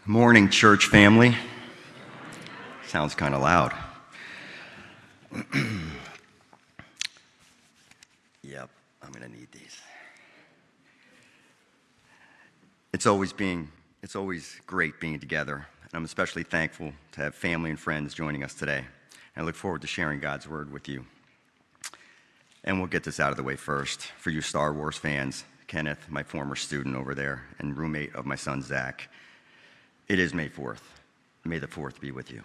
Morning, church family. Sounds kind of loud. Yep, I'm going to need these. It's always great being together, and I'm especially thankful to have family and friends joining us today. And I look forward to sharing God's Word with you. And we'll get this out of the way first. For you Star Wars fans, Kenneth, my former student over there, and roommate of my son, Zach, it is May 4th. May the 4th be with you.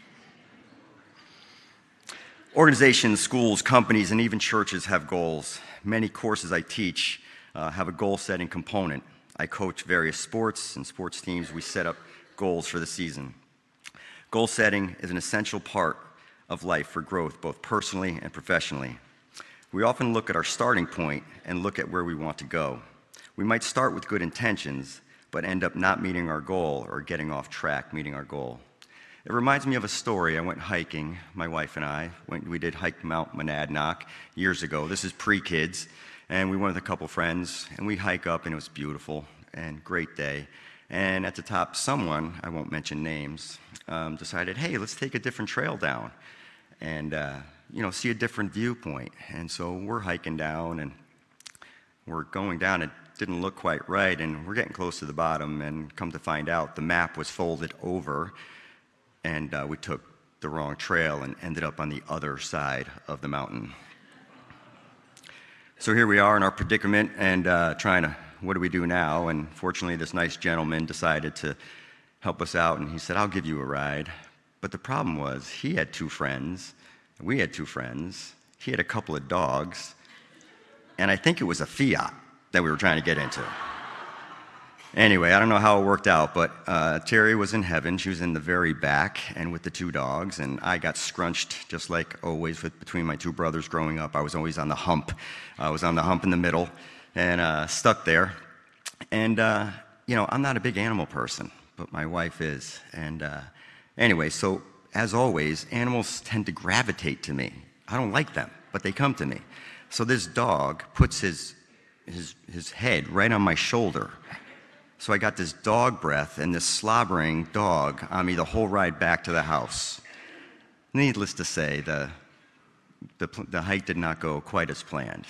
Organizations, schools, companies, and even churches have goals. Many courses I teach have a goal-setting component. I coach various sports and sports teams. We set up goals for the season. Goal setting is an essential part of life for growth, both personally and professionally. We often look at our starting point and look at where we want to go. We might start with good intentions, but end up not meeting our goal or getting off track meeting our goal. It reminds me of a story. I went hiking, my wife and I. We did hike Mount Monadnock years ago. This is pre-kids, and we went with a couple friends, and we hike up, and it was beautiful and great day. And at the top, someone, I won't mention names, decided, hey, let's take a different trail down and see a different viewpoint. And so we're hiking down, and we're going down. It didn't look quite right, and we're getting close to the bottom, and come to find out, the map was folded over, and we took the wrong trail and ended up on the other side of the mountain. So here we are in our predicament, and what do we do now? And fortunately, this nice gentleman decided to help us out, and he said, I'll give you a ride. But the problem was, he had two friends, we had two friends, he had a couple of dogs, and I think it was a Fiat that we were trying to get into. Anyway, I don't know how it worked out, but Terry was in heaven. She was in the very back and with the two dogs, and I got scrunched just like always between my two brothers growing up. I was always on the hump. I was on the hump in the middle and stuck there. And, I'm not a big animal person, but my wife is. And anyway, so as always, animals tend to gravitate to me. I don't like them, but they come to me. So this dog puts his head right on my shoulder. So I got this dog breath and this slobbering dog on me the whole ride back to the house. Needless to say, the hike did not go quite as planned.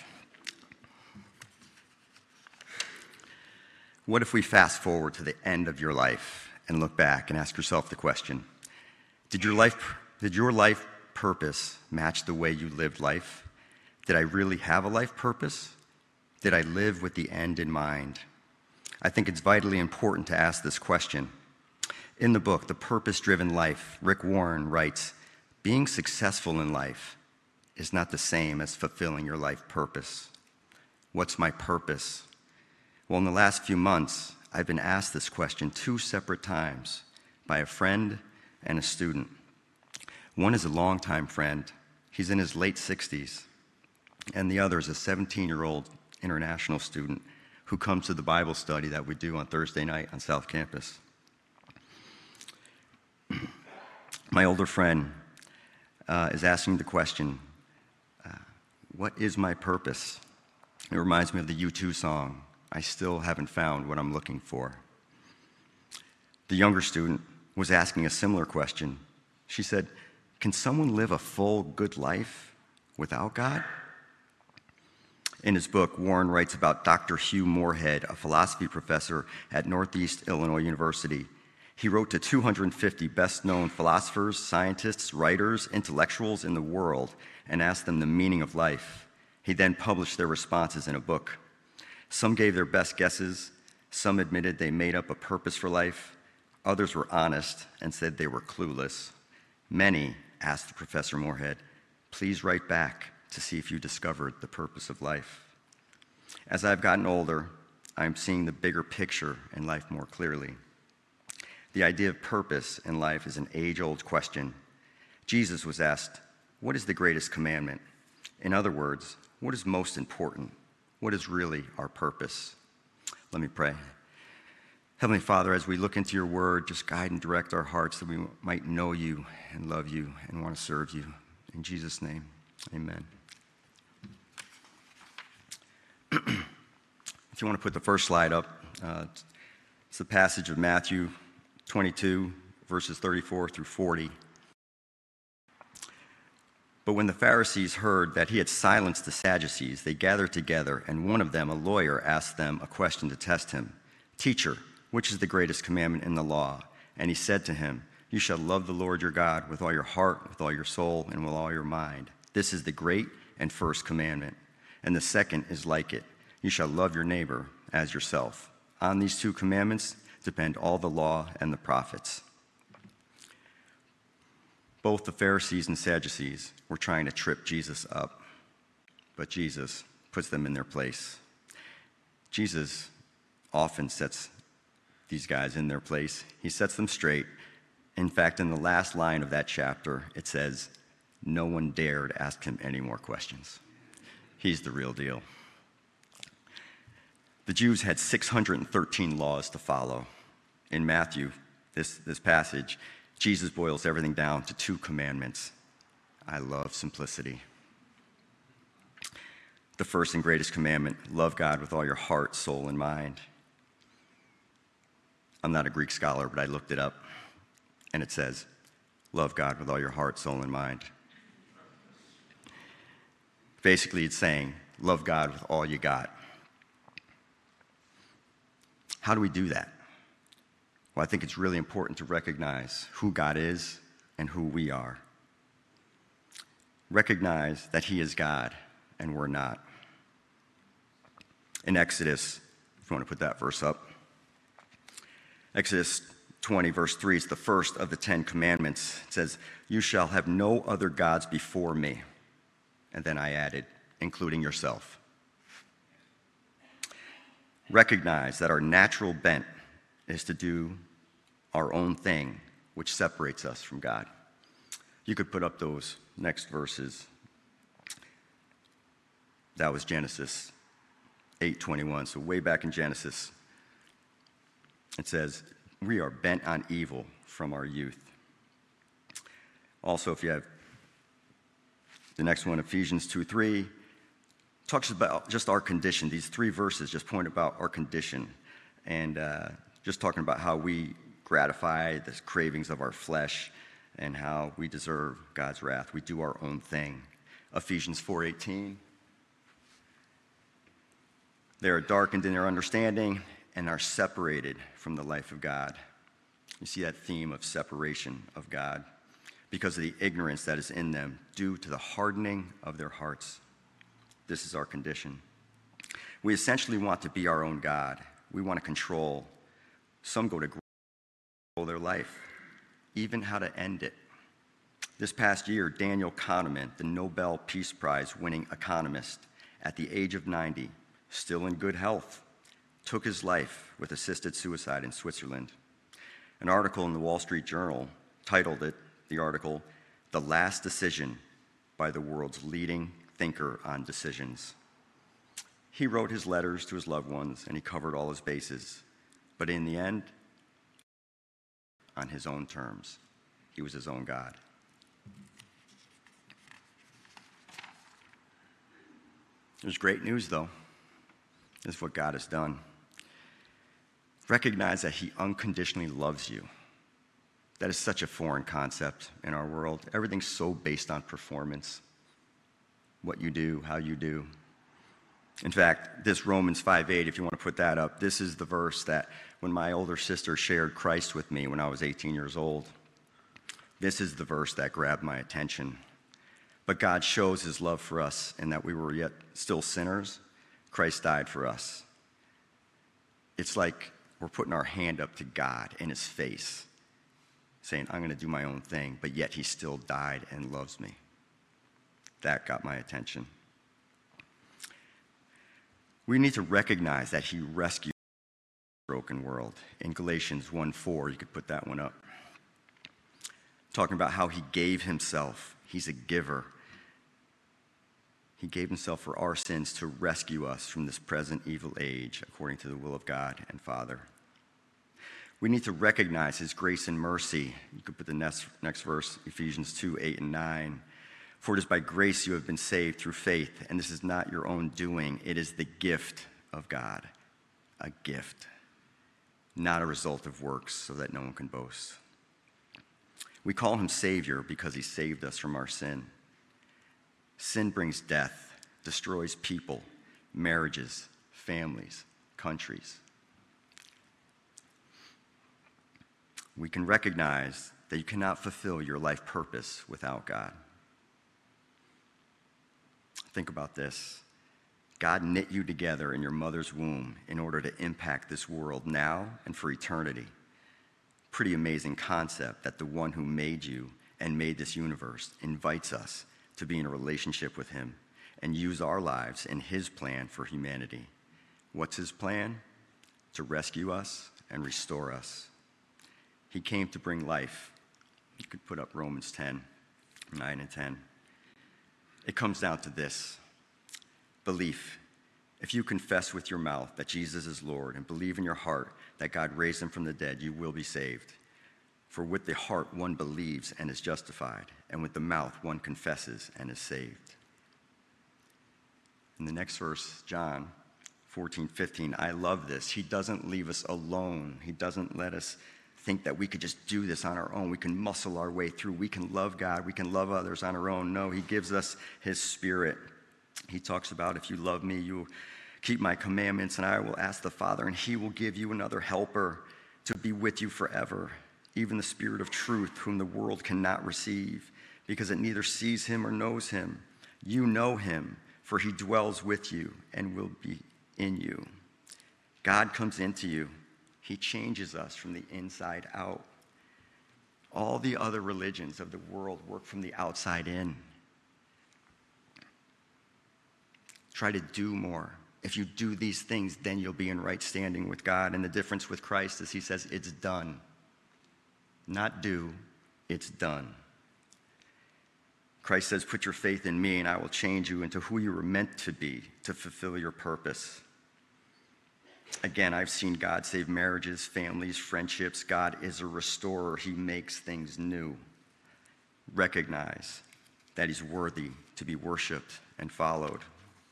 What if we fast forward to the end of your life and look back and ask yourself the question, did your life purpose match the way you lived life? Did I really have a life purpose? Did I live with the end in mind? I think it's vitally important to ask this question. In the book, The Purpose-Driven Life, Rick Warren writes, being successful in life is not the same as fulfilling your life purpose. What's my purpose? Well, in the last few months, I've been asked this question 2 separate times by a friend and a student. One is a longtime friend. He's in his late 60s. And the other is a 17-year-old international student who comes to the Bible study that we do on Thursday night on South Campus. My older friend is asking the question, what is my purpose? It reminds me of the U2 song, I still haven't found what I'm looking for. The younger student was asking a similar question. She said, can someone live a full, good life without God? In his book, Warren writes about Dr. Hugh Moorhead, a philosophy professor at Northeast Illinois University. He wrote to 250 best-known philosophers, scientists, writers, intellectuals in the world and asked them the meaning of life. He then published their responses in a book. Some gave their best guesses. Some admitted they made up a purpose for life. Others were honest and said they were clueless. Many asked Professor Moorhead, please write back to see if you discovered the purpose of life. As I've gotten older, I'm seeing the bigger picture in life more clearly. The idea of purpose in life is an age-old question. Jesus was asked, what is the greatest commandment? In other words, what is most important? What is really our purpose? Let me pray. Heavenly Father, as we look into your word, just guide and direct our hearts that we might know you and love you and want to serve you. In Jesus' name, amen. If you want to put the first slide up, it's the passage of Matthew 22, verses 34 through 40. But when the Pharisees heard that he had silenced the Sadducees, they gathered together, and one of them, a lawyer, asked them a question to test him. "Teacher, which is the greatest commandment in the law?" And he said to him, "You shall love the Lord your God with all your heart, with all your soul, and with all your mind. This is the great and first commandment. And the second is like it. You shall love your neighbor as yourself. On these two commandments depend all the law and the prophets." Both the Pharisees and Sadducees were trying to trip Jesus up, but Jesus puts them in their place. Jesus often sets these guys in their place. He sets them straight. In fact, in the last line of that chapter, it says, no one dared ask him any more questions. He's the real deal. The Jews had 613 laws to follow. In Matthew, this passage, Jesus boils everything down to 2 commandments. I love simplicity. The first and greatest commandment, love God with all your heart, soul, and mind. I'm not a Greek scholar, but I looked it up, and it says, love God with all your heart, soul, and mind. Basically, it's saying, love God with all you got. How do we do that? Well, I think it's really important to recognize who God is and who we are. Recognize that he is God and we're not. In Exodus, if you want to put that verse up, Exodus 20, verse 3, it's the first of the 10 commandments. It says, you shall have no other gods before me. And then I added, including yourself. Recognize that our natural bent is to do our own thing, which separates us from God. You could put up those next verses. That was Genesis 8:21. So way back in Genesis, it says, we are bent on evil from our youth. Also, if you have the next one, Ephesians 2:3, talks about just our condition. These 3 verses just point about our condition and just talking about how we gratify the cravings of our flesh and how we deserve God's wrath. We do our own thing. Ephesians 4:18, they are darkened in their understanding and are separated from the life of God. You see that theme of separation of God because of the ignorance that is in them due to the hardening of their hearts. This is our condition. We essentially want to be our own God. We want to control. Some go to control their life, even how to end it. This past year, Daniel Kahneman, the Nobel Peace Prize winning economist, at the age of 90, still in good health, took his life with assisted suicide in Switzerland. An article in the Wall Street Journal titled it, the article, "The Last Decision by the World's Leading Thinker on Decisions." He wrote his letters to his loved ones and he covered all his bases. But in the end, on his own terms, he was his own God. There's great news, though. This is what God has done. Recognize that he unconditionally loves you. That is such a foreign concept in our world. Everything's so based on performance. What you do, how you do. In fact, this Romans 5:8, if you want to put that up, this is the verse that when my older sister shared Christ with me when I was 18 years old, this is the verse that grabbed my attention. But God shows his love for us in that we were yet still sinners. Christ died for us. It's like we're putting our hand up to God in his face, saying, I'm going to do my own thing, but yet he still died and loves me. That got my attention. We need to recognize that he rescued a broken world. In Galatians 1:4, you could put that one up. Talking about how he gave himself. He's a giver. He gave himself for our sins to rescue us from this present evil age, according to the will of God and Father. We need to recognize his grace and mercy. You could put the next verse, Ephesians 2:8 and 9. For it is by grace you have been saved through faith, and this is not your own doing. It is the gift of God, a gift, not a result of works, so that no one can boast. We call him Savior because he saved us from our sin. Sin brings death, destroys people, marriages, families, countries. We can recognize that you cannot fulfill your life purpose without God. Think about this. God knit you together in your mother's womb in order to impact this world now and for eternity. Pretty amazing concept that the one who made you and made this universe invites us to be in a relationship with him and use our lives in his plan for humanity. What's his plan? To rescue us and restore us. He came to bring life. You could put up Romans 10, 9 and 10. It comes down to this. Belief. If you confess with your mouth that Jesus is Lord and believe in your heart that God raised him from the dead, you will be saved. For with the heart one believes and is justified, and with the mouth one confesses and is saved. In the next verse, John 14:15, I love this. He doesn't leave us alone. He doesn't let us think that we could just do this on our own. We can muscle our way through. We can love God. We can love others on our own. No, he gives us his Spirit. He talks about, if you love me, you will keep my commandments, and I will ask the Father, and he will give you another helper to be with you forever, even the Spirit of truth, whom the world cannot receive, because it neither sees him or knows him. You know him, for he dwells with you and will be in you. God comes into you. He changes us from the inside out. All the other religions of the world work from the outside in. Try to do more. If you do these things, then you'll be in right standing with God. And the difference with Christ is he says, it's done. Not do, it's done. Christ says, put your faith in me and I will change you into who you were meant to be to fulfill your purpose. Again, I've seen God save marriages, families, friendships. God is a restorer. He makes things new. Recognize that he's worthy to be worshiped and followed.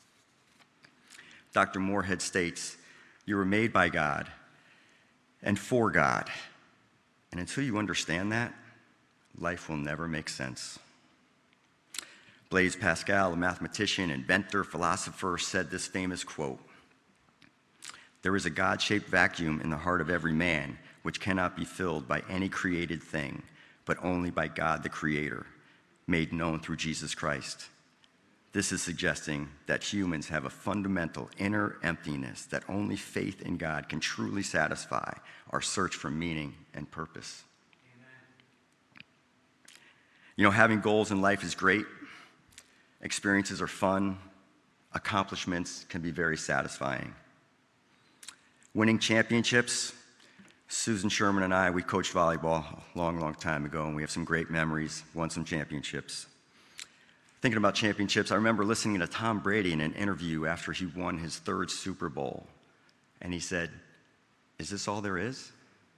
Dr. Moorhead states, you were made by God and for God. And until you understand that, life will never make sense. Blaise Pascal, a mathematician, inventor, philosopher, said this famous quote, there is a God-shaped vacuum in the heart of every man which cannot be filled by any created thing, but only by God the Creator, made known through Jesus Christ. This is suggesting that humans have a fundamental inner emptiness that only faith in God can truly satisfy our search for meaning and purpose. Amen. You know, having goals in life is great. Experiences are fun. Accomplishments can be very satisfying. Winning championships, Susan Sherman and I, we coached volleyball a long, long time ago, and we have some great memories, won some championships. Thinking about championships, I remember listening to Tom Brady in an interview after he won his third Super Bowl, and he said, is this all there is?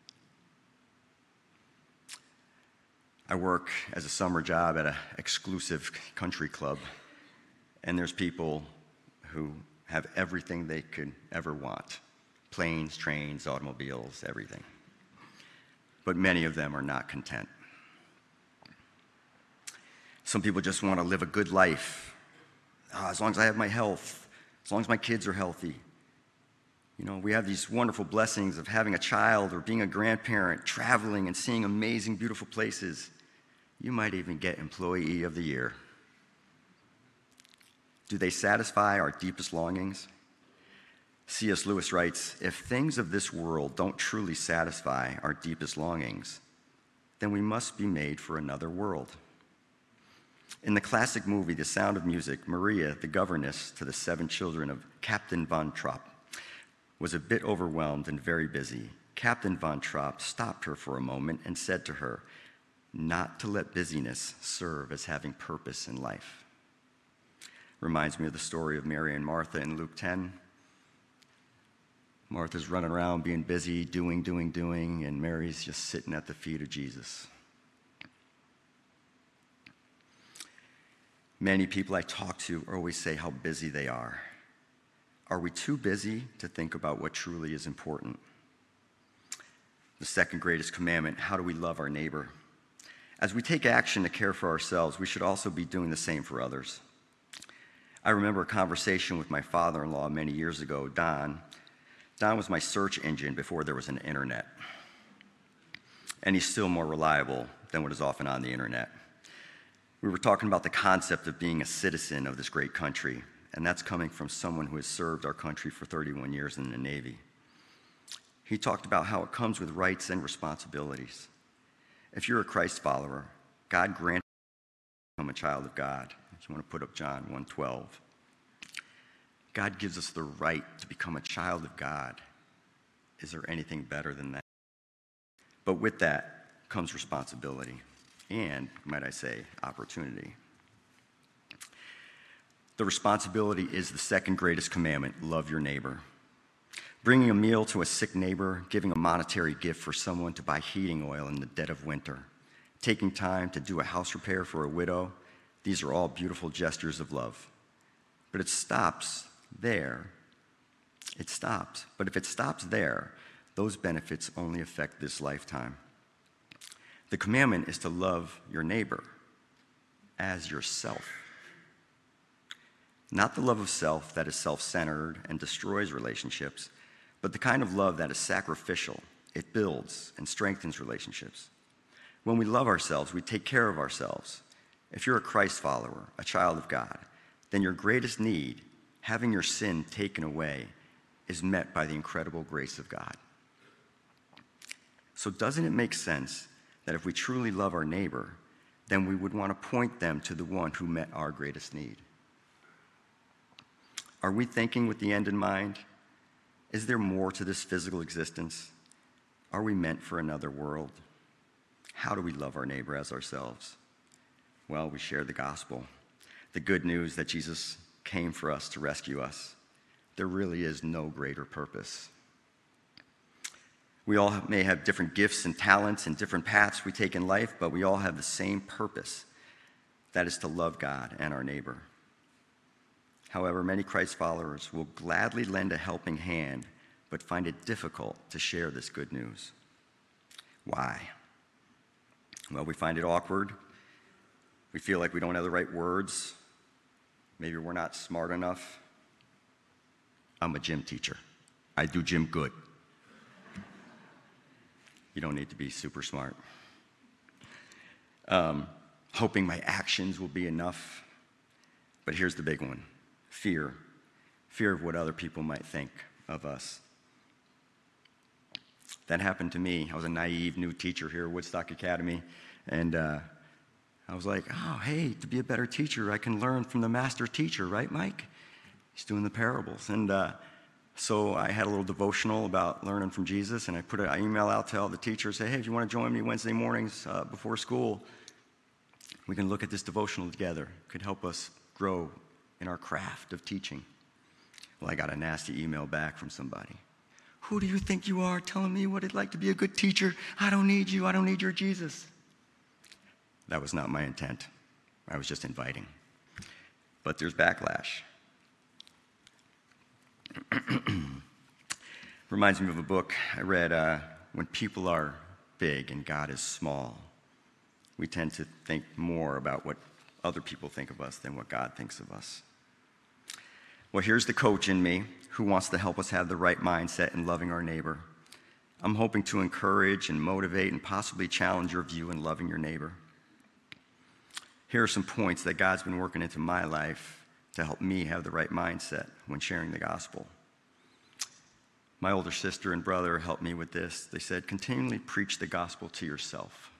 I work as a summer job at an exclusive country club, and there's people who have everything they could ever want. Planes, trains, automobiles, everything. But many of them are not content. Some people just want to live a good life. As long as I have my health, as long as my kids are healthy. You know, we have these wonderful blessings of having a child or being a grandparent, traveling and seeing amazing, beautiful places. You might even get Employee of the Year. Do they satisfy our deepest longings? C.S. Lewis writes, if things of this world don't truly satisfy our deepest longings, then we must be made for another world. In the classic movie, The Sound of Music, Maria, the governess to the 7 children of Captain von Trapp, was a bit overwhelmed and very busy. Captain von Trapp stopped her for a moment and said to her, not to let busyness serve as having purpose in life. Reminds me of the story of Mary and Martha in Luke 10. Martha's running around being busy, doing, and Mary's just sitting at the feet of Jesus. Many people I talk to always say how busy they are. Are we too busy to think about what truly is important? the second greatest commandment, how do we love our neighbor? As we take action to care for ourselves, we should also be doing the same for others. I remember a conversation with my father-in-law many years ago, Don. Don was my search engine before there was an internet. And he's still more reliable than what is often on the internet. We were talking about the concept of being a citizen of this great country, and that's coming from someone who has served our country for 31 years in the Navy. He talked about how it comes with rights and responsibilities. If you're a Christ follower, God granted you to become a child of God. If you want to put up John 1:12. God gives us the right to become a child of God. Is there anything better than that? But with that comes responsibility and, might I say, opportunity. The responsibility is the second greatest commandment, love your neighbor. Bringing a meal to a sick neighbor, giving a monetary gift for someone to buy heating oil in the dead of winter, taking time to do a house repair for a widow, these are all beautiful gestures of love. But it stops there. It stops. But if it stops there, those benefits only affect this lifetime. The commandment is to love your neighbor as yourself. Not the love of self that is self-centered and destroys relationships, but the kind of love that is sacrificial. It builds and strengthens relationships. When we love ourselves, we take care of ourselves. If you're a Christ follower, a child of God, then your greatest need, having your sin taken away, is met by the incredible grace of God. So doesn't it make sense that if we truly love our neighbor, then we would want to point them to the one who met our greatest need? Are we thinking with the end in mind? Is there more to this physical existence? Are we meant for another world? How do we love our neighbor as ourselves? Well, we share the gospel, the good news that Jesus came for us to rescue us. There really is no greater purpose. We all may have different gifts and talents and different paths we take in life, but we all have the same purpose. That is to love God and our neighbor. However, many Christ followers will gladly lend a helping hand, but find it difficult to share this good news. Why? Well, we find it awkward. We feel like we don't have the right words. Maybe we're not smart enough. I'm a gym teacher. I do gym good. You don't need to be super smart. Hoping my actions will be enough. But here's the big one. Fear. Fear of what other people might think of us. That happened to me. I was a naive new teacher here at Woodstock Academy. And I was like, oh, hey, to be a better teacher, I can learn from the master teacher, right, Mike? He's doing the parables. And so I had a little devotional about learning from Jesus, and I put an email out to all the teachers, say, hey, if you want to join me Wednesday mornings before school, we can look at this devotional together. It could help us grow in our craft of teaching. Well, I got a nasty email back from somebody. Who do you think you are telling me what it's like to be a good teacher? I don't need you. I don't need your Jesus. That was not my intent. I was just inviting. But there's backlash. Reminds me of a book I read, When People Are Big and God is Small. We tend to think more about what other people think of us than what God thinks of us. Well, here's the coach in me who wants to help us have the right mindset in loving our neighbor. I'm hoping to encourage and motivate and possibly challenge your view in loving your neighbor. Here are some points that God's been working into my life to help me have the right mindset when sharing the gospel. My older sister and brother helped me with this. They said, continually preach the gospel to yourself.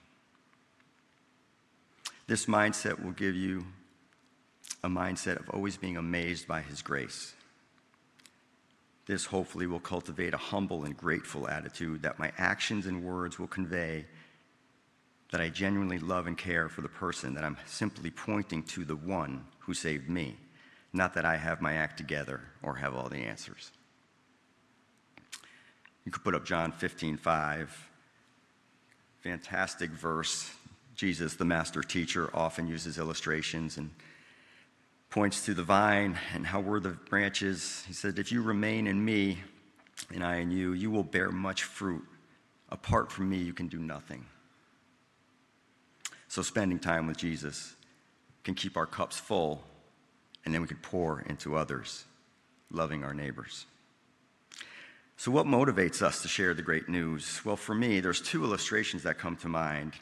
This mindset will give you a mindset of always being amazed by his grace. This hopefully will cultivate a humble and grateful attitude that my actions and words will convey that I genuinely love and care for the person, that I'm simply pointing to the one who saved me, not that I have my act together or have all the answers. You could put up John 15:5. Fantastic verse. Jesus, the master teacher, often uses illustrations and points to the vine and how we're the branches. He said, if you remain in me and I in you, you will bear much fruit. Apart from me, you can do nothing. So spending time with Jesus can keep our cups full, and then we can pour into others, loving our neighbors. So what motivates us to share the great news? Well, for me, there's two illustrations that come to mind.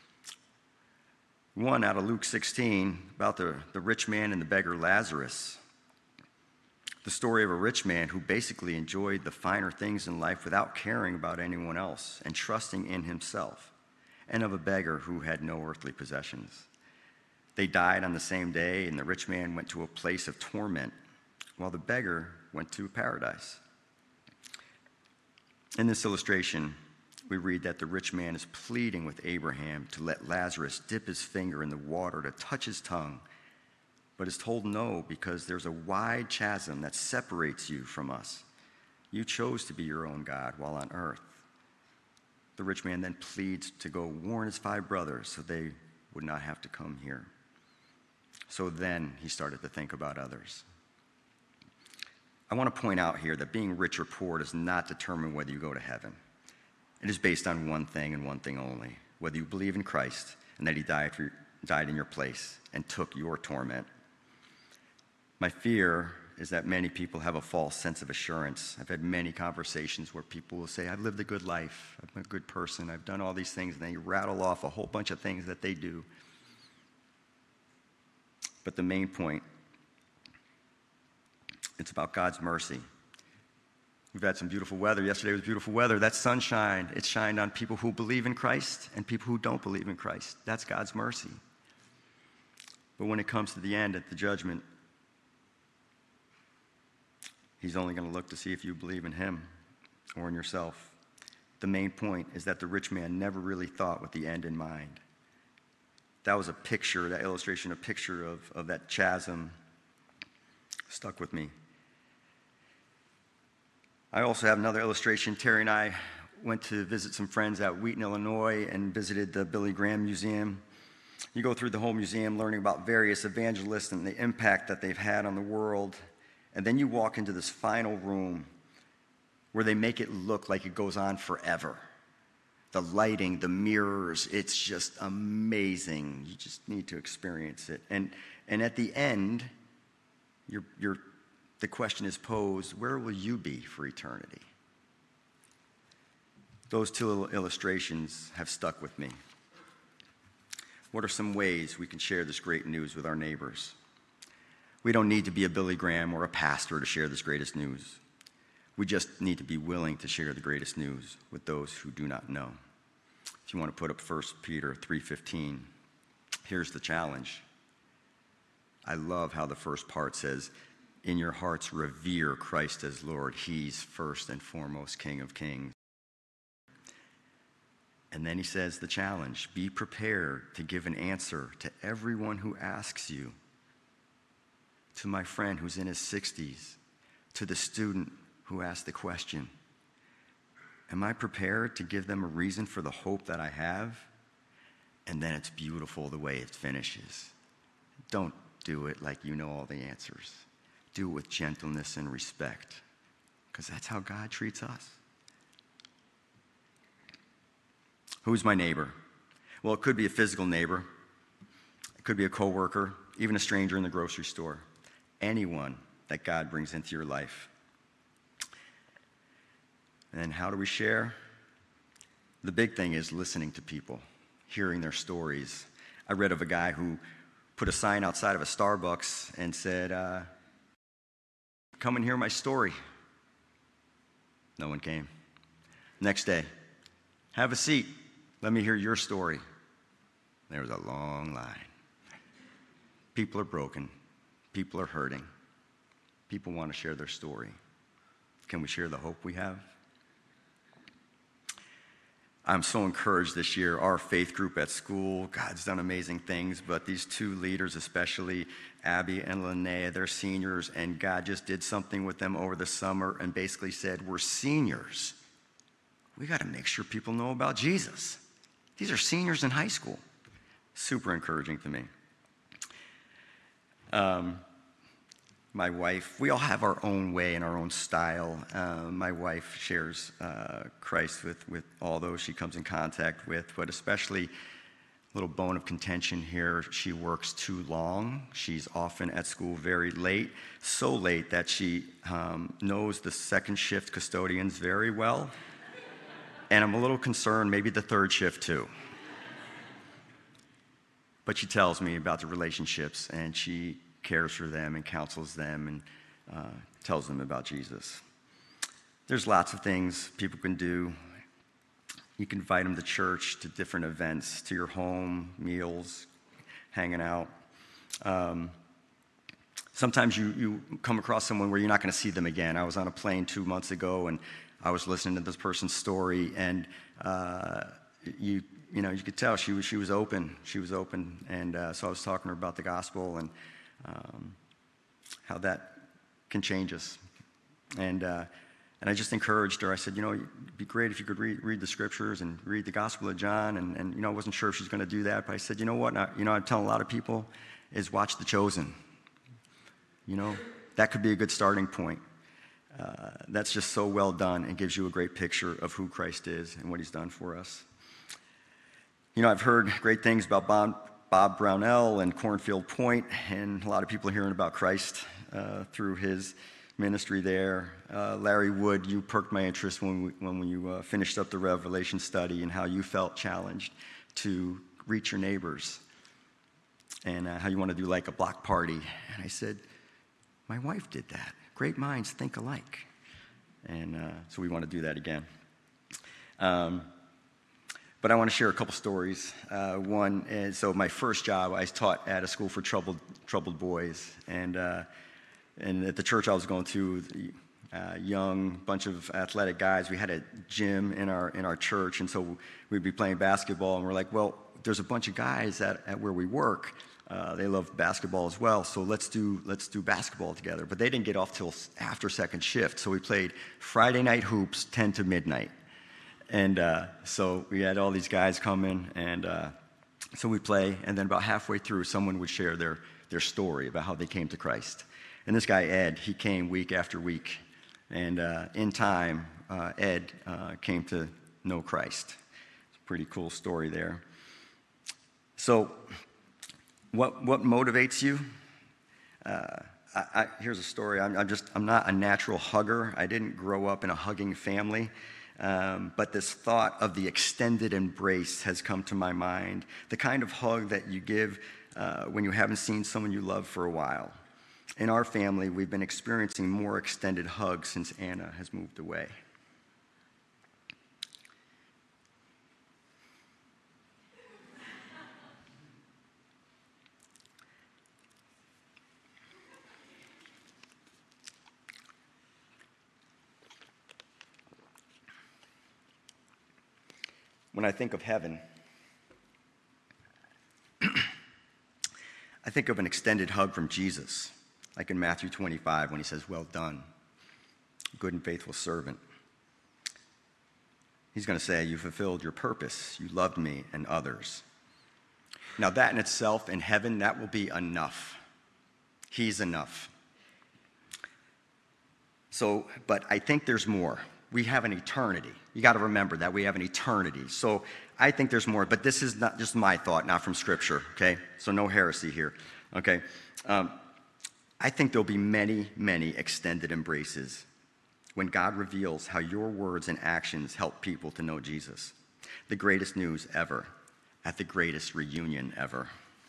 One out of Luke 16 about the rich man and the beggar Lazarus. The story of a rich man who basically enjoyed the finer things in life without caring about anyone else and trusting in himself, and of a beggar who had no earthly possessions. They died on the same day, and the rich man went to a place of torment, while the beggar went to paradise. In this illustration, we read that the rich man is pleading with Abraham to let Lazarus dip his finger in the water to touch his tongue, but is told no because there's a wide chasm that separates you from us. You chose to be your own God while on earth. The rich man then pleads to go warn his 5 brothers so they would not have to come here. So then he started to think about others. I want to point out here that being rich or poor does not determine whether you go to heaven. It is based on one thing and one thing only, whether you believe in Christ and that he died in your place and took your torment. My fear is that many people have a false sense of assurance. I've had many conversations where people will say, I've lived a good life, I'm a good person, I've done all these things, and they rattle off a whole bunch of things that they do. But the main point, it's about God's mercy. We've had some beautiful weather. Yesterday was beautiful weather. That sunshine, it shined on people who believe in Christ and people who don't believe in Christ. That's God's mercy. But when it comes to the end, at the judgment, he's only going to look to see if you believe in him or in yourself. The main point is that the rich man never really thought with the end in mind. That was a picture, that illustration, a picture of that chasm stuck with me. I also have another illustration. Terry and I went to visit some friends at Wheaton, Illinois, and visited the Billy Graham Museum. You go through the whole museum learning about various evangelists and the impact that they've had on the world. And then you walk into this final room where they make it look like it goes on forever. The lighting, the mirrors, it's just amazing. You just need to experience it. And at the end, the question is posed, where will you be for eternity? Those two illustrations have stuck with me. What are some ways we can share this great news with our neighbors? We don't need to be a Billy Graham or a pastor to share this greatest news. We just need to be willing to share the greatest news with those who do not know. If you want to put up 1 Peter 3:15, here's the challenge. I love how the first part says, in your hearts revere Christ as Lord. He's first and foremost King of Kings. And then he says the challenge, be prepared to give an answer to everyone who asks you. To my friend who's in his 60s, to the student who asked the question, am I prepared to give them a reason for the hope that I have? And then it's beautiful the way it finishes. Don't do it like you know all the answers. Do it with gentleness and respect, because that's how God treats us. Who's my neighbor? Well, it could be a physical neighbor. It could be a coworker, even a stranger in the grocery store. Anyone that God brings into your life. And how do we share? The big thing is listening to people, hearing their stories. I read of a guy who put a sign outside of a Starbucks and said, come and hear my story. No one came. Next day, have a seat. Let me hear your story. There was a long line. People are broken. People are hurting. People want to share their story. Can we share the hope we have? I'm so encouraged this year. Our faith group at school, God's done amazing things, but these two leaders, especially Abby and Linnea, they're seniors, and God just did something with them over the summer and basically said, we're seniors. We got to make sure people know about Jesus. These are seniors in high school. Super encouraging to me. my wife, we all have our own way and our own style. My wife shares Christ with all those she comes in contact with, but especially a little bone of contention here, she works too long. She's often at school very late, so late that she knows the second shift custodians very well. And I'm a little concerned, maybe the third shift too. But she tells me about the relationships, and she cares for them and counsels them and tells them about Jesus. There's lots of things people can do. You can invite them to church, to different events, to your home, meals, hanging out. Sometimes you come across someone where you're not going to see them again. I was on a plane 2 months ago, and I was listening to this person's story, and you could tell she was open. She was open, and so I was talking to her about the gospel and how that can change us. And I just encouraged her. I said, it'd be great if you could read the scriptures and read the Gospel of John. And I wasn't sure if she's going to do that, but I said, you know what? I'm telling a lot of people is watch The Chosen. That could be a good starting point. That's just so well done and gives you a great picture of who Christ is and what he's done for us. I've heard great things about Bob Brownell and Cornfield Point, and a lot of people are hearing about Christ through his ministry there. Larry Wood, you perked my interest when you finished up the Revelation study and how you felt challenged to reach your neighbors and how you want to do like a block party. And I said, my wife did that. Great minds think alike. And so we want to do that again. But I want to share a couple stories. One is, so my first job, I taught at a school for troubled boys. And at the church I was going to, young bunch of athletic guys, we had a gym in our church, and so we'd be playing basketball, and we're like, well, there's a bunch of guys at where we work. They love basketball as well, so let's do basketball together. But they didn't get off till after second shift, so we played Friday night hoops, 10 to midnight. And so we had all these guys come in, and so we play, and then about halfway through, someone would share their story about how they came to Christ. And this guy, Ed, he came week after week. And in time, Ed came to know Christ. It's a pretty cool story there. So what motivates you? Here's a story. I'm not a natural hugger. I didn't grow up in a hugging family. But this thought of the extended embrace has come to my mind. The kind of hug that you give when you haven't seen someone you love for a while. In our family, we've been experiencing more extended hugs since Anna has moved away. When I think of heaven, I think of an extended hug from Jesus. Like in Matthew 25 when he says, well done, good and faithful servant. He's going to say, you fulfilled your purpose. You loved me and others. Now that in itself, in heaven, that will be enough. He's enough. So, but I think there's more. We have an eternity. You got to remember that we have an eternity. So I think there's more, but this is not just my thought, not from Scripture, okay? So no heresy here, okay? I think there'll be many, many extended embraces when God reveals how your words and actions help people to know Jesus. The greatest news ever, at the greatest reunion ever.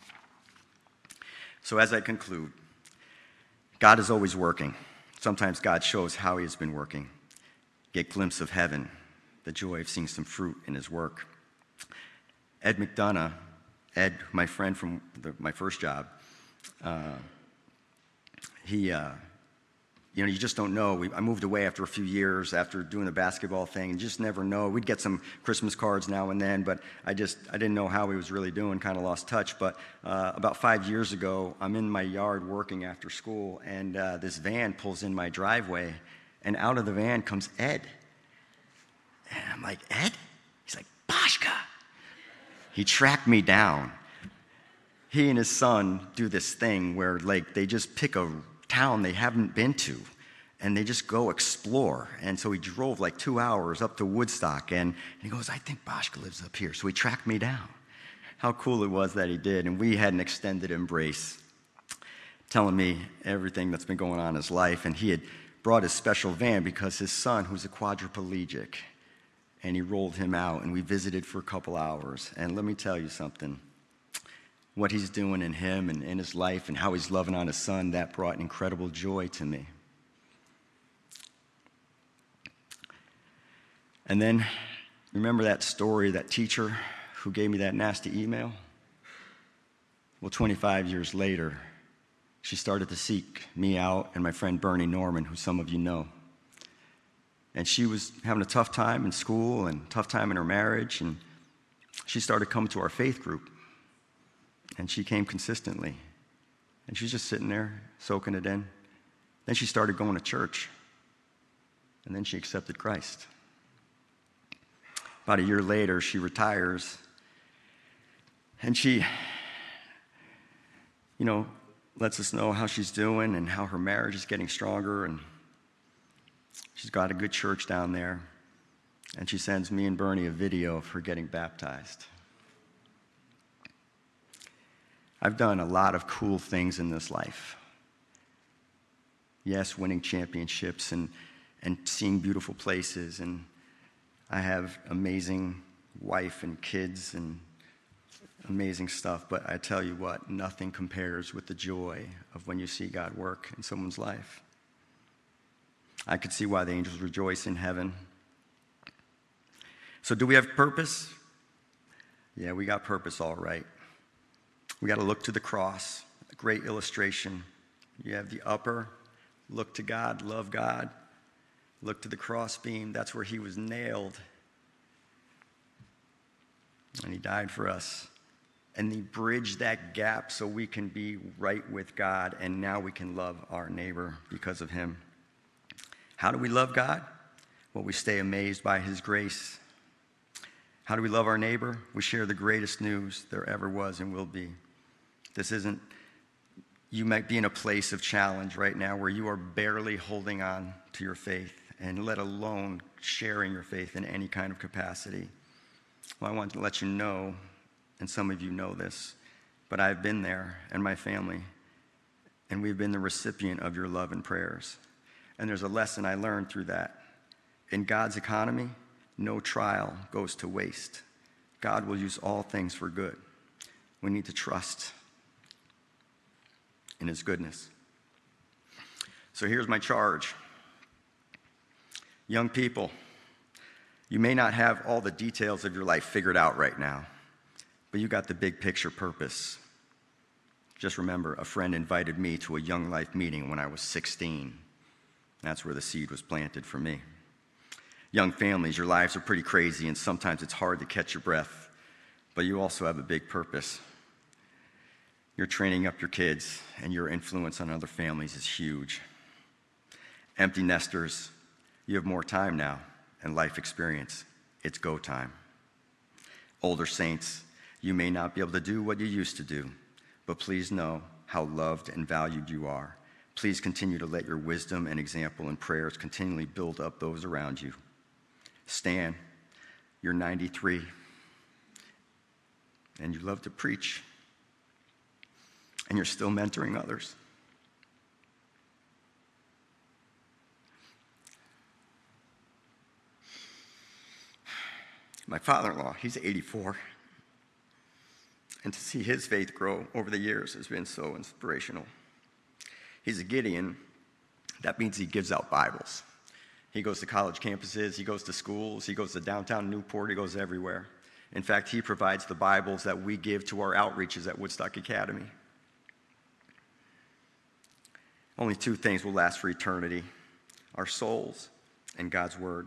So as I conclude, God is always working. Sometimes God shows how he has been working. Get a glimpse of heaven, the joy of seeing some fruit in his work. Ed McDonough, my friend from my first job, you just don't know. I moved away after a few years after doing the basketball thing. You just never know. We'd get some Christmas cards now and then, but I didn't know how he was really doing, kind of lost touch. But about 5 years ago, I'm in my yard working after school, and this van pulls in my driveway, and out of the van comes Ed. And I'm like, Ed? He's like, Boschka. He tracked me down. He and his son do this thing where, like, they just pick a town they haven't been to, and they just go explore. And so he drove like 2 hours up to Woodstock, and he goes, I think Boschke lives up here. So he tracked me down. How cool it was that he did. And we had an extended embrace, telling me everything that's been going on in his life. And he had brought his special van because his son, who's a quadriplegic, and he rolled him out, and we visited for a couple hours. And let me tell you something. What he's doing in him and in his life and how he's loving on his son, that brought incredible joy to me. And then, remember that story, that teacher who gave me that nasty email? Well, 25 years later, she started to seek me out and my friend Bernie Norman, who some of you know. And she was having a tough time in school and tough time in her marriage, and she started coming to our faith group. And she came consistently. And she's just sitting there, soaking it in. Then she started going to church. And then she accepted Christ. About a year later, she retires. And she, lets us know how she's doing and how her marriage is getting stronger. And she's got a good church down there. And she sends me and Bernie a video of her getting baptized. I've done a lot of cool things in this life. Yes, winning championships and seeing beautiful places. And I have amazing wife and kids and amazing stuff. But I tell you what, nothing compares with the joy of when you see God work in someone's life. I could see why the angels rejoice in heaven. So do we have purpose? Yeah, we got purpose all right. We got to look to the cross, a great illustration. You have the upper, look to God, love God. Look to the crossbeam, that's where he was nailed. And he died for us. And he bridged that gap so we can be right with God, and now we can love our neighbor because of him. How do we love God? Well, we stay amazed by his grace. How do we love our neighbor? We share the greatest news there ever was and will be. You might be in a place of challenge right now where you are barely holding on to your faith, and let alone sharing your faith in any kind of capacity. Well, I want to let you know, and some of you know this, but I've been there, and my family, and we've been the recipient of your love and prayers. And there's a lesson I learned through that. In God's economy, no trial goes to waste. God will use all things for good. We need to trust in his goodness. So here's my charge. Young people, you may not have all the details of your life figured out right now, but you got the big picture purpose. Just remember, a friend invited me to a Young Life meeting when I was 16. That's where the seed was planted for me. Young families, your lives are pretty crazy, and sometimes it's hard to catch your breath, but you also have a big purpose. You're training up your kids, and your influence on other families is huge. Empty nesters, you have more time now and life experience. It's go time. Older saints, you may not be able to do what you used to do, but please know how loved and valued you are. Please continue to let your wisdom and example and prayers continually build up those around you. Stan, you're 93, and you love to preach, and you're still mentoring others. My father-in-law, he's 84, and to see his faith grow over the years has been so inspirational. He's a Gideon. That means he gives out Bibles. He goes to college campuses, he goes to schools, he goes to downtown Newport, he goes everywhere. In fact, he provides the Bibles that we give to our outreaches at Woodstock Academy. Only two things will last for eternity: our souls and God's Word.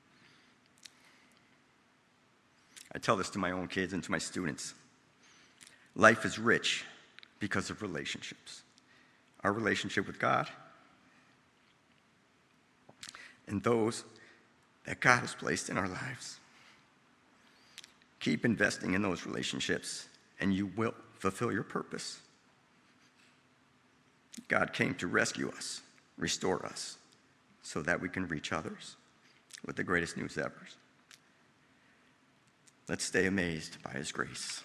I tell this to my own kids and to my students. Life is rich because of relationships. Our relationship with God and those that God has placed in our lives. Keep investing in those relationships, and you will fulfill your purpose. God came to rescue us, restore us, so that we can reach others with the greatest news ever. Let's stay amazed by his grace.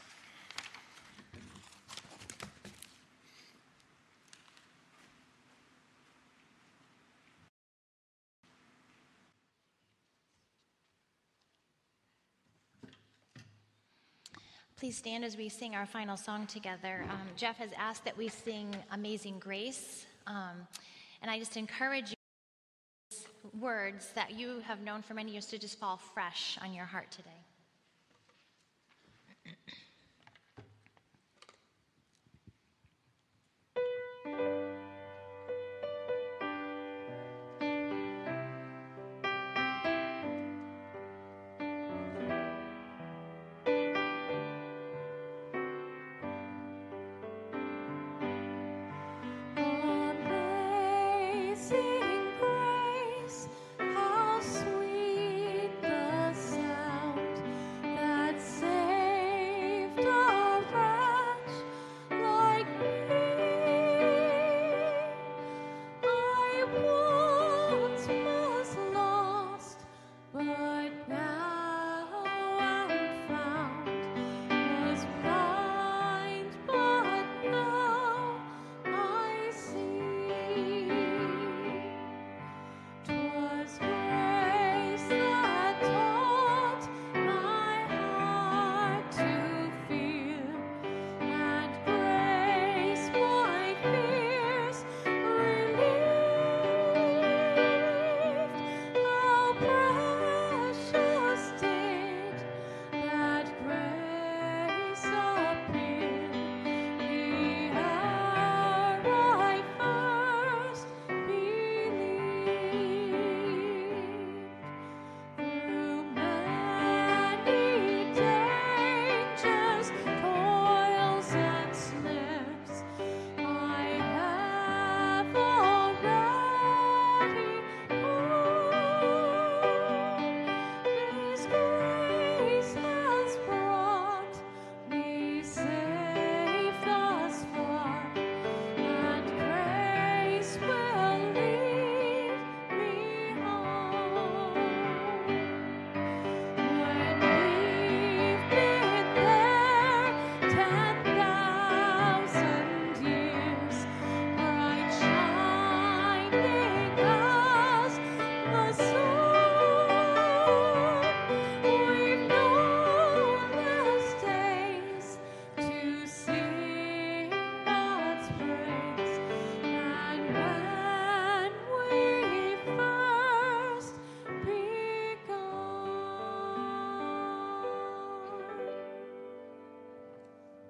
Please stand as we sing our final song together. Jeff has asked that we sing Amazing Grace. And I just encourage you, words that you have known for many years, to just fall fresh on your heart today.